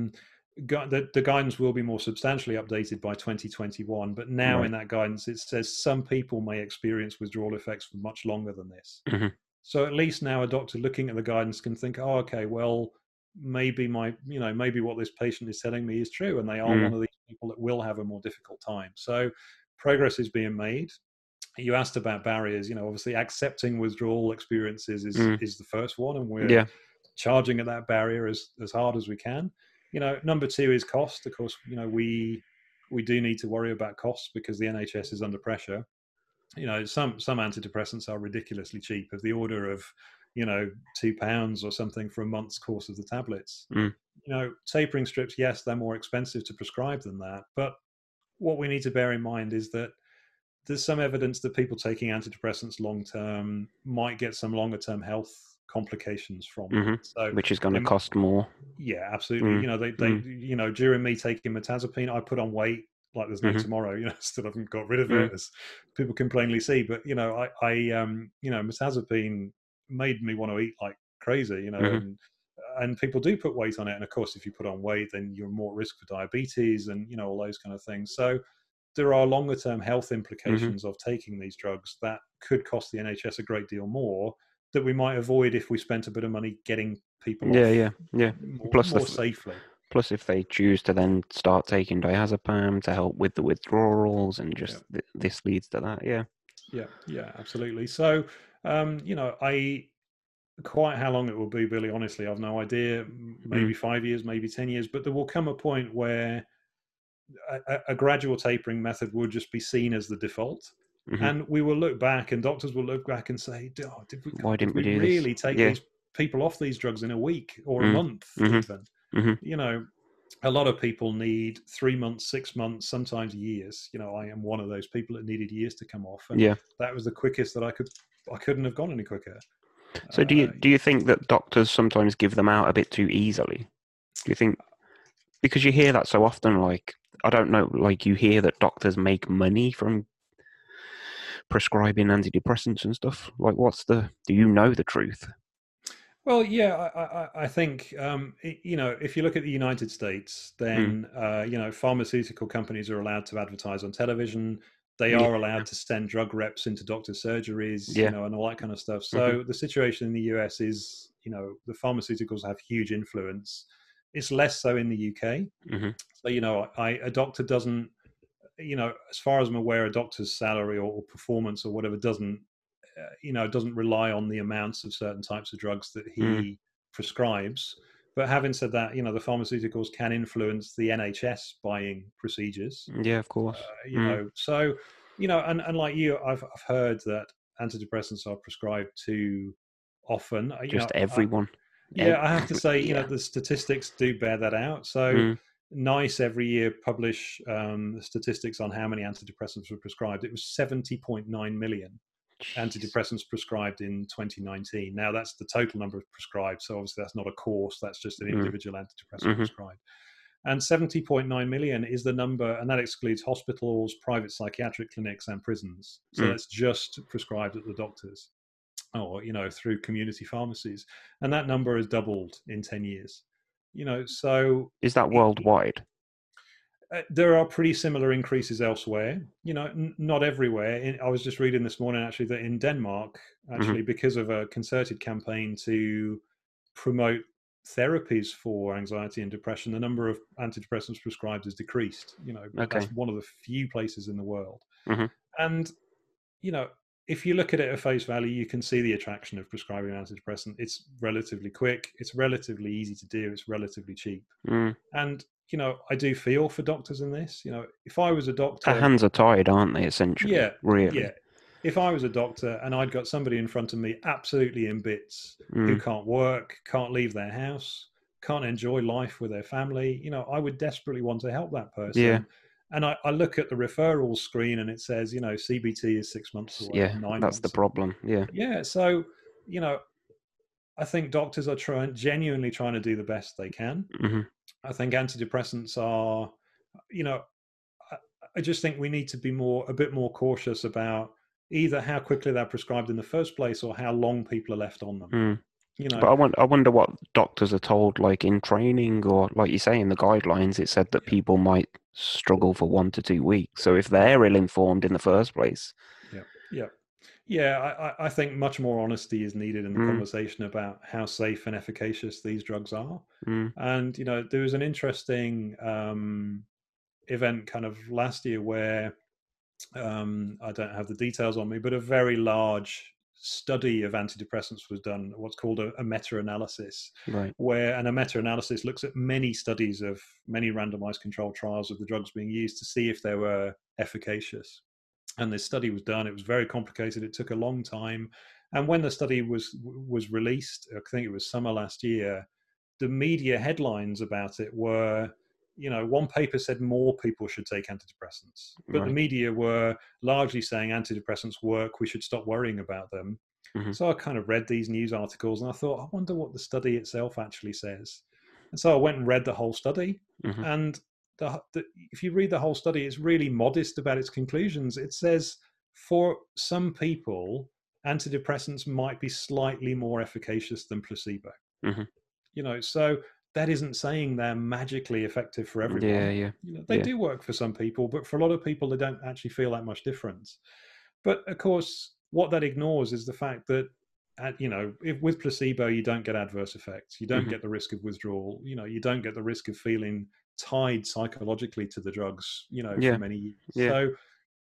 the guidance will be more substantially updated by 2021. But now in that guidance, it says some people may experience withdrawal effects for much longer than this. So at least now a doctor looking at the guidance can think, oh, okay, well, maybe maybe what this patient is telling me is true, and they are one of these people that will have a more difficult time. So progress is being made. You asked about barriers. Obviously accepting withdrawal experiences is the first one, and we're charging at that barrier as hard as we can. Number two is cost. Of course, we do need to worry about costs because the NHS is under pressure. Some antidepressants are ridiculously cheap, of the order of £2 or something for a month's course of the tablets. Tapering strips, yes, they're more expensive to prescribe than that, but what we need to bear in mind is that there's some evidence that people taking antidepressants long term might get some longer term health complications from it. So which is going to cost more. Yeah, absolutely. They during me taking mirtazapine, I put on weight like there's no tomorrow. Still haven't got rid of it, as people can plainly see. But mirtazapine made me want to eat like crazy. And people do put weight on it. And of course, if you put on weight, then you're more at risk for diabetes and all those kind of things. So there are longer term health implications of taking these drugs that could cost the NHS a great deal more, that we might avoid if we spent a bit of money getting people off more safely. Plus, if they choose to then start taking diazepam to help with the withdrawals, and just this leads to that. Yeah, absolutely. So, I quite how long it will be, Billy, honestly, I've no idea. Maybe 5 years, maybe 10 years, but there will come a point where a gradual tapering method will just be seen as the default. And we will look back, and doctors will look back and say, why didn't we really take these people off these drugs in a week or a month even? A lot of people need 3 months, 6 months, sometimes years. I am one of those people that needed years to come off. And that was the quickest that I couldn't have gone any quicker. So do you think that doctors sometimes give them out a bit too easily? Do you think, because you hear that so often, like, I don't know, like you hear that doctors make money from prescribing antidepressants and stuff? Like, do you know the truth? Well, yeah, I think, if you look at the United States, then, pharmaceutical companies are allowed to advertise on television. They are allowed to send drug reps into doctors' surgeries, and all that kind of stuff. So the situation in the US is, the pharmaceuticals have huge influence. It's less so in the UK. So, a doctor doesn't, as far as I'm aware, a doctor's salary or performance or whatever doesn't rely on the amounts of certain types of drugs that he prescribes. But having said that, the pharmaceuticals can influence the NHS buying procedures. Yeah, of course. So, and like you, I've heard that antidepressants are prescribed too often. Just everyone. I have to say, the statistics do bear that out. So NICE every year publish statistics on how many antidepressants were prescribed. It was 70.9 million antidepressants prescribed in 2019. Now that's the total number prescribed. So obviously that's not a course, that's just an individual antidepressant prescribed. And 70.9 million is the number, and that excludes hospitals, private psychiatric clinics, and prisons. So that's just prescribed at the doctors or, through community pharmacies. And that number has doubled in 10 years. So is that worldwide? There are pretty similar increases elsewhere, not everywhere. I was just reading this morning, actually, that in Denmark, because of a concerted campaign to promote therapies for anxiety and depression, the number of antidepressants prescribed has decreased. That's one of the few places in the world. And, if you look at it at face value, you can see the attraction of prescribing an antidepressant. It's relatively quick. It's relatively easy to do. It's relatively cheap. And, I do feel for doctors in this. If I was a doctor... Their hands are tied, aren't they, essentially? Yeah. Really? Yeah. If I was a doctor and I'd got somebody in front of me absolutely in bits, who can't work, can't leave their house, can't enjoy life with their family, I would desperately want to help that Yeah. person. And I look at the referral screen and it says, CBT is 6 months away or Yeah. 9 That's the months away. problem. Yeah. Yeah. So, I think doctors are genuinely trying to do the best they can. Hmm. I think antidepressants are, you know, I just think we need to be a bit more cautious about either how quickly they're prescribed in the first place or how long people are left on them. Mm. You know, But I wonder what doctors are told, like in training, or like you say in the guidelines, it said that yeah, people might struggle for 1 to 2 weeks. So if yeah, they're ill-informed in the first place, yeah, yeah. Yeah, I think much more honesty is needed in the mm, conversation about how safe and efficacious these drugs are. mm, And, there was an interesting event kind of last year where I don't have the details on me, but a very large study of antidepressants was done, what's called a meta-analysis, right, and a meta-analysis looks at many studies of many randomized controlled trials of the drugs being used to see if they were efficacious. And this study was done. It was very complicated. It took a long time. And when the study was released, I think it was summer last year, the media headlines about it were, one paper said more people should take antidepressants, but the right, media were largely saying antidepressants work, we should stop worrying about them. hmm, So I kind of read these news articles and I thought, I wonder what the study itself actually says. And so I went and read the whole study. hmm, And if you read the whole study, it's really modest about its conclusions. It says for some people, antidepressants might be slightly more efficacious than placebo. hmm, So that isn't saying they're magically effective for yeah, everyone. yeah, They yeah, do work for some people, but for a lot of people, they don't actually feel that much difference. But of course, what that ignores is the fact that, if with placebo, you don't get adverse effects, you don't hmm, get the risk of withdrawal, you don't get the risk of feeling tied psychologically to the drugs, for yeah, many years. yeah, So,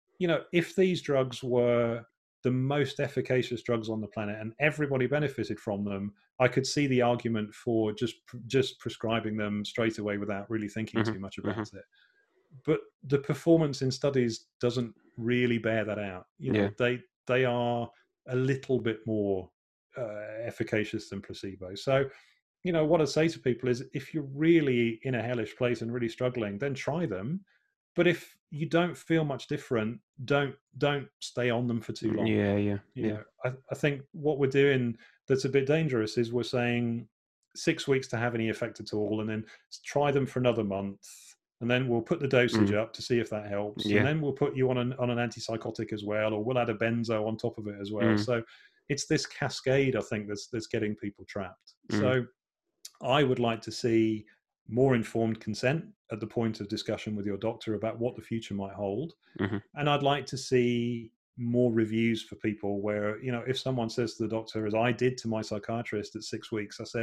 if these drugs were the most efficacious drugs on the planet and everybody benefited from them, I could see the argument for just prescribing them straight away without really thinking hmm, too much hmm, about it. But the performance in studies doesn't really bear that out. yeah, They are a little bit more efficacious than placebo. So, what I say to people is, if you're really in a hellish place and really struggling, then try them. But if you don't feel much different, don't stay on them for too long. yeah, yeah, yeah, I think what we're doing that's a bit dangerous is we're saying 6 weeks to have any effect at all, and then try them for another month, and then we'll put the dosage mm, up to see if that helps, and yeah, then we'll put you on an antipsychotic as well, or we'll add a benzo on top of it as well. mm, So it's this cascade, I think, that's getting people trapped. mm, So I would like to see more informed consent at the point of discussion with your doctor about what the future might hold. hmm, And I'd like to see more reviews for people where, if someone says to the doctor, as I did to my psychiatrist at 6 weeks, I said,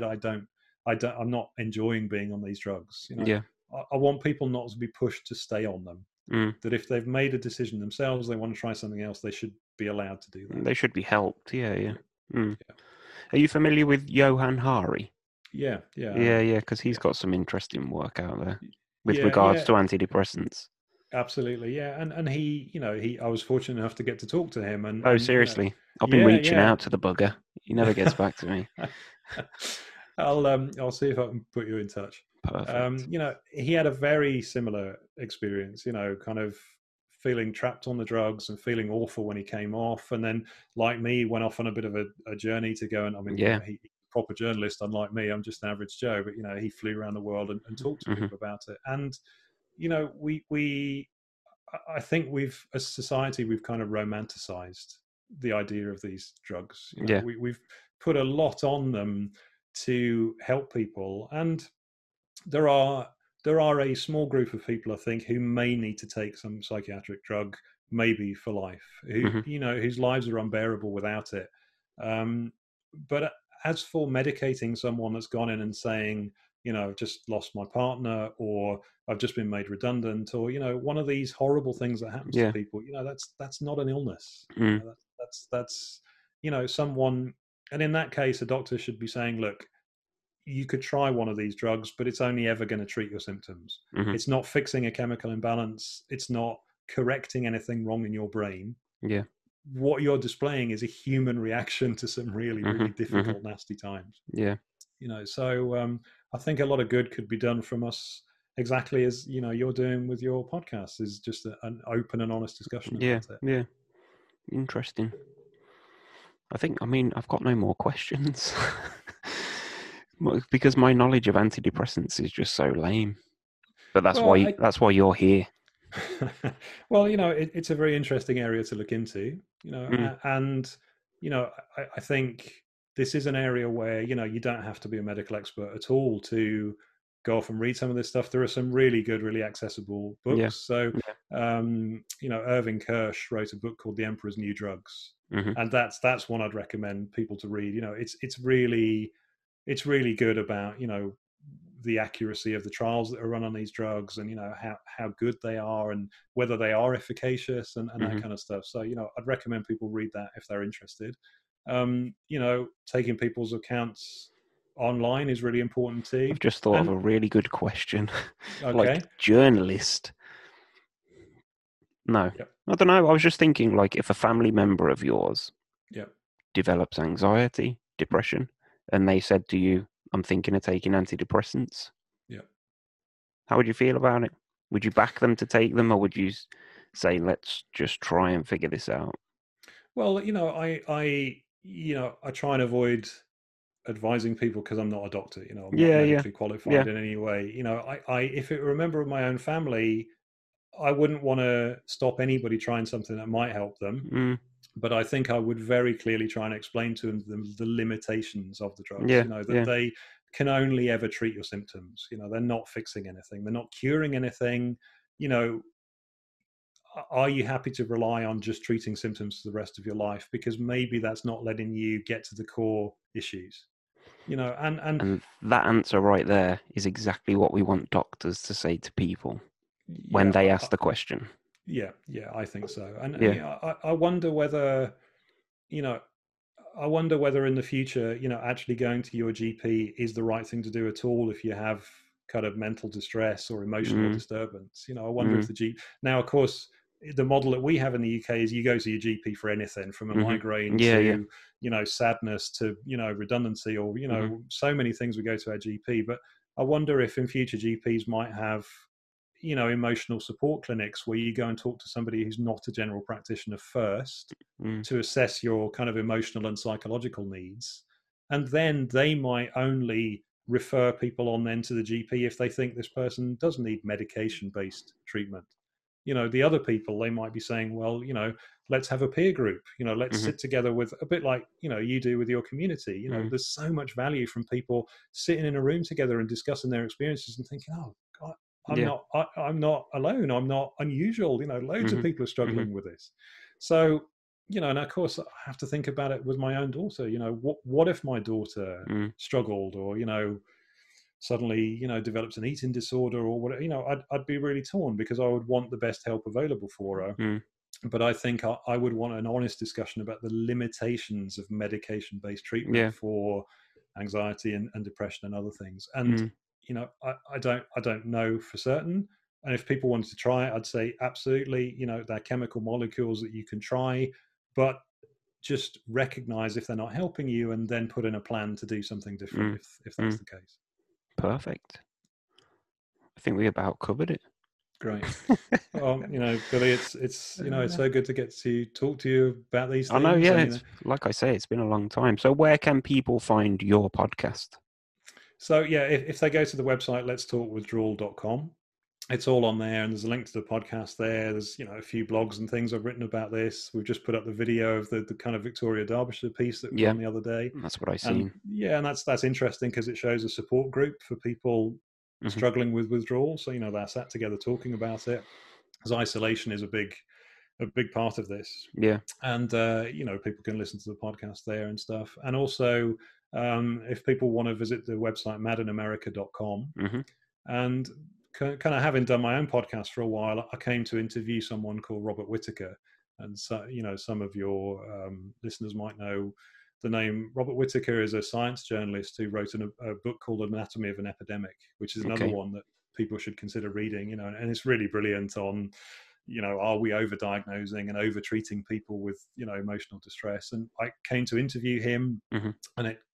I'm not enjoying being on these drugs. yeah, I want people not to be pushed to stay on them. mm. That if they've made a decision themselves, they want to try something else, they should be allowed to do that. They should be helped. Yeah, yeah. Yeah, Mm. yeah, Are you familiar with Johan Hari? yeah, yeah. I Yeah, am. yeah, because he's Yeah, got some interesting work out there with yeah, regards yeah. to antidepressants. Absolutely, yeah. And he, I was fortunate enough to get to talk to him, Oh, and seriously, I've been yeah, reaching yeah. out to the bugger. He never gets back to me. I'll see if I can put you in touch. Perfect. He had a very similar experience. Kind of feeling trapped on the drugs and feeling awful when he came off, and then, like me, went off on a bit of a journey to go. And I mean, Yeah. he proper journalist, unlike me. I'm just an average Joe, but he flew around the world and talked to Hmm. people about it. And we I think as society, we've kind of romanticized the idea of these drugs. Yeah. We've put a lot on them to help people, and there are a small group of people, I think, who may need to take some psychiatric drug, maybe for life, who Hmm. whose lives are unbearable without it. But as for medicating someone that's gone in and saying, I've just lost my partner, or I've just been made redundant, or one of these horrible things that happens to Yeah. people, that's not an illness. Mm. That's someone, and in that case, a doctor should be saying, look, you could try one of these drugs, but it's only ever going to treat your symptoms. Hmm. It's not fixing a chemical imbalance. It's not correcting anything wrong in your brain. Yeah. What you're displaying is a human reaction to some really, Hmm. really Hmm. difficult, nasty times. Yeah. So I think a lot of good could be done from us, exactly as you're doing with your podcast, is just an open and honest discussion Yeah, about it. yeah. Interesting. I mean, I've got no more questions. Because my knowledge of antidepressants is just so lame. But that's Well, why you're here. well, it's a very interesting area to look into, Mm, and I think this is an area where you don't have to be a medical expert at all to go off and read some of this stuff. There are some really good, really accessible yeah. books. So, Yeah. Irving Kirsch wrote a book called The Emperor's New Drugs, Hmm. and that's one I'd recommend people to read. It's really good about the accuracy of the trials that are run on these drugs, and how good they are, and whether they are efficacious, and that Hmm. kind of stuff. So I'd recommend people read that if they're interested. Taking people's accounts online is really important too. I've just thought of And a really good question. Like, okay. journalist. No, Yep. I don't know. I was just thinking, like, if a family member of yours Yep. develops anxiety, depression, and they said to you, I'm thinking of taking antidepressants, Yep. how would you feel about it? Would you back them to take them, or would you say, let's just try and figure this out? Well, I try and avoid advising people because I'm not a doctor. I'm not Yeah, yeah, medically yeah. qualified in any way. I if it were a member of my own family, I wouldn't want to stop anybody trying something that might help them, Mm, but I think I would very clearly try and explain to them the limitations of the drugs. yeah, That yeah. they can only ever treat your symptoms. They're not fixing anything. They're not curing anything. You know, are you happy to rely on just treating symptoms for the rest of your life? Because maybe that's not letting you get to the core issues. And And that answer right there is exactly what we want doctors to say to people when yeah, they ask the question. yeah, I think so. And Yeah. I wonder whether you know I wonder whether in the future, actually going to your GP is the right thing to do at all if you have kind of mental distress or emotional Mm, disturbance. I wonder if mm, the GP now, of course, the model that we have in the UK is you go to your GP for anything from a migraine yeah, yeah. to, sadness to, redundancy, or, Hmm. so many things we go to our GP. But I wonder if in future GPs might have emotional support clinics where you go and talk to somebody who's not a general practitioner first Mm, to assess your kind of emotional and psychological needs. And then they might only refer people on then to the GP if they think this person does need medication based treatment. The other people, they might be saying, well, let's have a peer group, let's hmm. sit together with a bit like, you do with your community. Mm, There's so much value from people sitting in a room together and discussing their experiences and thinking, oh, God, yeah. I'm not alone. I'm not unusual. Loads of Hmm. people are Hmm. struggling with this. So, and of course I have to think about it with my own daughter. What if my daughter Mm, struggled, or, suddenly, develops an eating disorder or whatever, I'd be really torn because I would want the best help available for her. mm, But I think I would want an honest discussion about the limitations of medication based treatment yeah. for anxiety and depression and other things. And, Mm, I don't know for certain. And if people wanted to try it, I'd say absolutely, they're chemical molecules that you can try, but just recognize if they're not helping you and then put in a plan to do something different mm, if that's mm. the case. Perfect. I think we about covered it. Great. Well, Billy, it's so good to get to talk to you about these I know, things. yeah, And it's like I say, it's been a long time. So where can people find your podcast? so yeah, if they go to the website letstalkwithdrawal.com, it's all on there, and there's a link to the podcast there. There's a few blogs and things I've written about this. We've just put up the video of the kind of Victoria Derbyshire piece that was Yeah, on the other day. that's what I And seen. yeah, and that's interesting because it shows a support group for people Hmm. struggling with withdrawal. So they're sat together talking about it. Because isolation is a big part of this. Yeah. And people can listen to the podcast there and stuff. And also, if people want to visit the website madinamerica.com, Hmm. and kind of having done my own podcast for a while, I came to interview someone called Robert Whitaker. And so, some of your listeners might know the name. Robert Whitaker is a science journalist who wrote a book called Anatomy of an Epidemic, which is another Okay. one that people should consider reading. And it's really brilliant on, are we overdiagnosing and over treating people with, emotional distress? And I came to interview him, Hmm. and it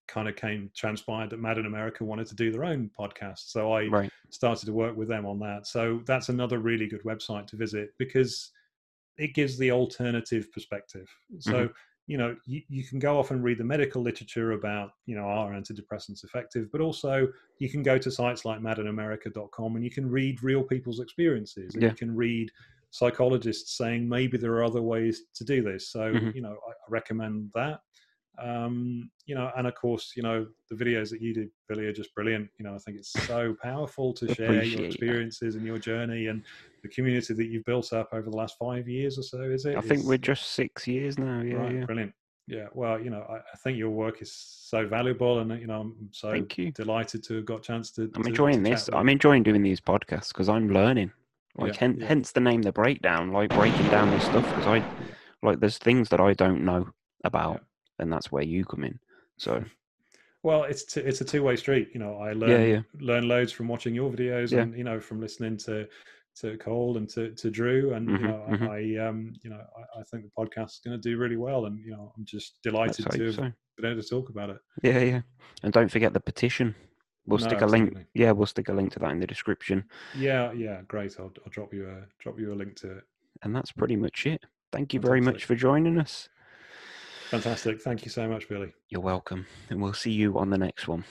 kind of transpired that Mad in America wanted to do their own podcast. So I Right. started to work with them on that. So that's another really good website to visit because it gives the alternative perspective. So, you know, you can go off and read the medical literature about, you know, are antidepressants effective, but also you can go to sites like madinamerica.com and you can read real people's experiences, and you can read psychologists saying maybe there are other ways to do this. So, you know, I recommend that. You know, and of course, you know, the videos that you do, Billy, are just brilliant. You know, I think it's so powerful to share your experiences and your journey and the community that you've built up over the last 5 years or so. Is it? I think we're just 6 years now. Yeah, right, yeah. Brilliant. Yeah, well, you know, I think your work is so valuable, and you know, I'm so delighted to have got a chance to. I'm enjoying this. I'm enjoying doing these podcasts because I'm learning. Like, hence the name, The Breakdown. Like breaking down this stuff because there's things that I don't know about, and that's where you come in. So, well, it's a two-way street. You know, I learn loads from watching your videos, and you know, from listening to Cole and to Drew, and you know, I think the podcast is going to do really well, and you know, I'm just delighted to have been able to talk about it. Yeah, and don't forget the petition. We'll stick a link. Yeah, we'll stick a link to that in the description. Yeah, great. I'll drop you a link to it. And that's pretty much it. Thank you very much for joining us. Fantastic. Thank you so much, Billy. You're welcome, and we'll see you on the next one.